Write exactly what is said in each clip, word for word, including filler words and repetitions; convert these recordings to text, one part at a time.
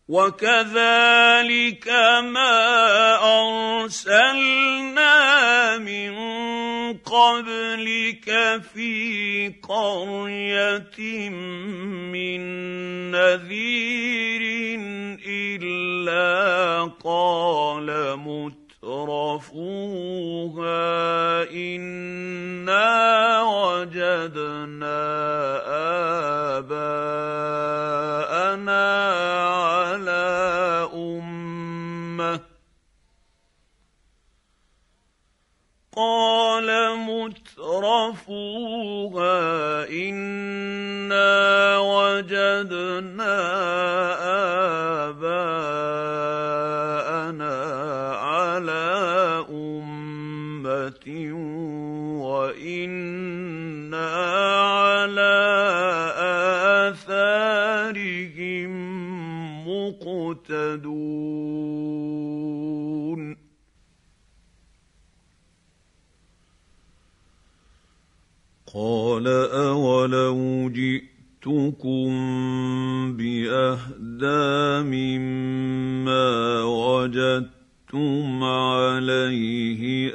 وكذلك ما أرسلنا من قبلك في قرية من نذير إلا قال مترفوها إنا وجدنا آباءنا على أمة قال مترفوها إنا وجدنا آباءنا على أمة وإنا على آثارهم مقتدون قال أولو جئتكم بأهدى مما وجدتم عليه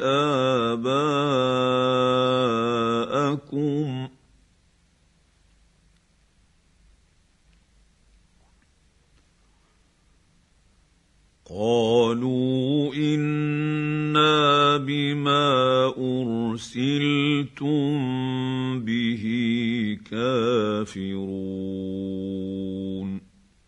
آباءكم قالوا إنا بما أرسلتم به كافرون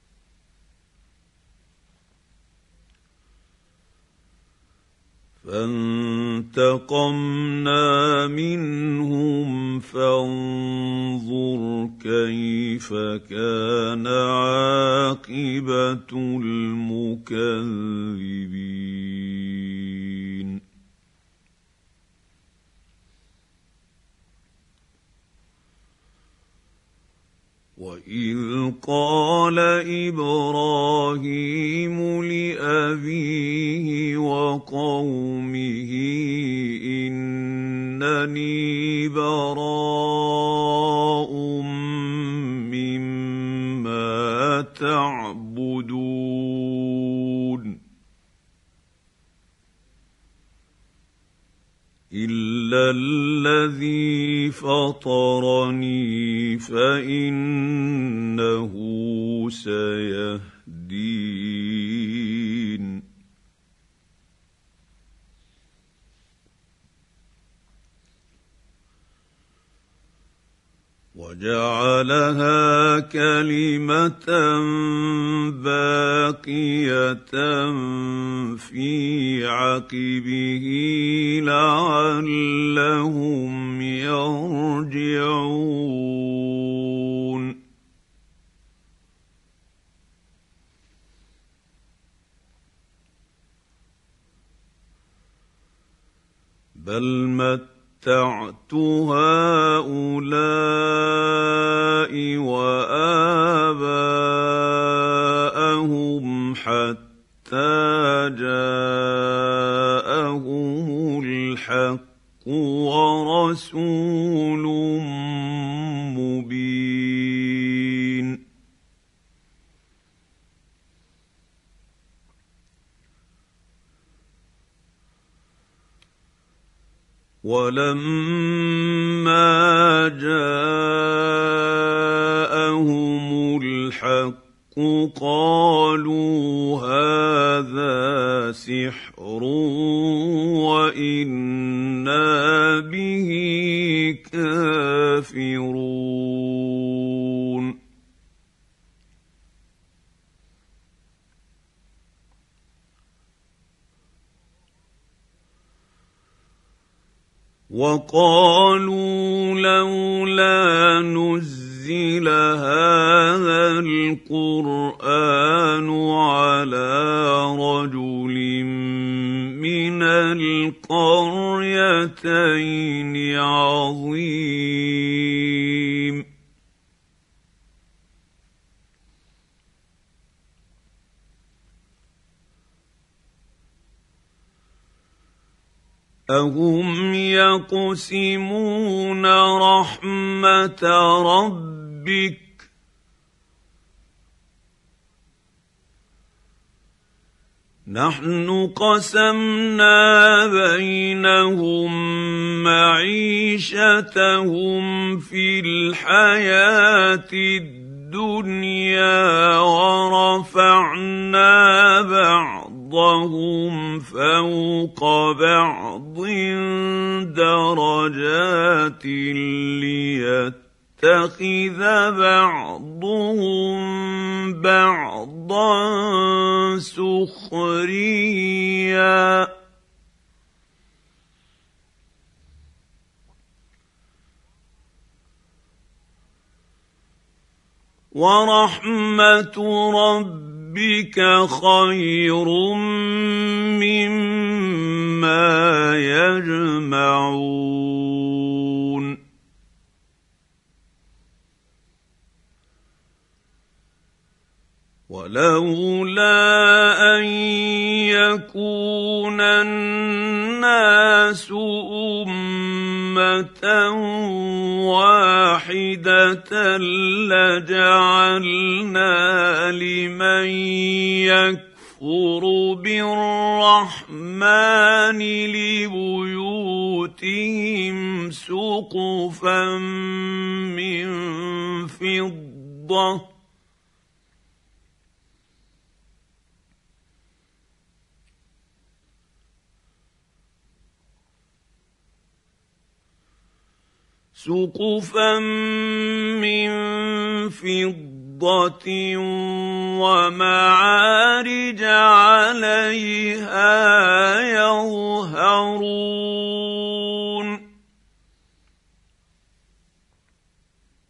فانتقمنا منهم فانظر كيف كان عاقبة المكذبين وإذ قال إبراهيم لأبيه وقومه إنني براء مما تعبدون إلا الذي فطرني فإنه سيهدين وجعلها كلمة باقية في عقبه لعلهم يرجعون بل متعت هؤلاء وآباءهم حتى جاءهم الحق ورسول مبين ولما جاءهم الحق قالوا هذا سحر وإنا به كافرون وقالوا لولا نزل هذا القرآن على رجل من القريتين عظيم أهم يقسمون رحمة ربك نحن قسمنا بينهم معيشتهم في الحياة الدنيا ورفعنا بعضهم فوق بعض درجات ليتخذ بعضهم بعضا سخريا ورحمة ربك خير مما يجمعون ولولا أن يكون الناس أمة واحدة لجعلنا لمن يكفر بالرحمن لبيوتهم سقفا من فضة سقفا من فضة ومعارج عليها يظهرون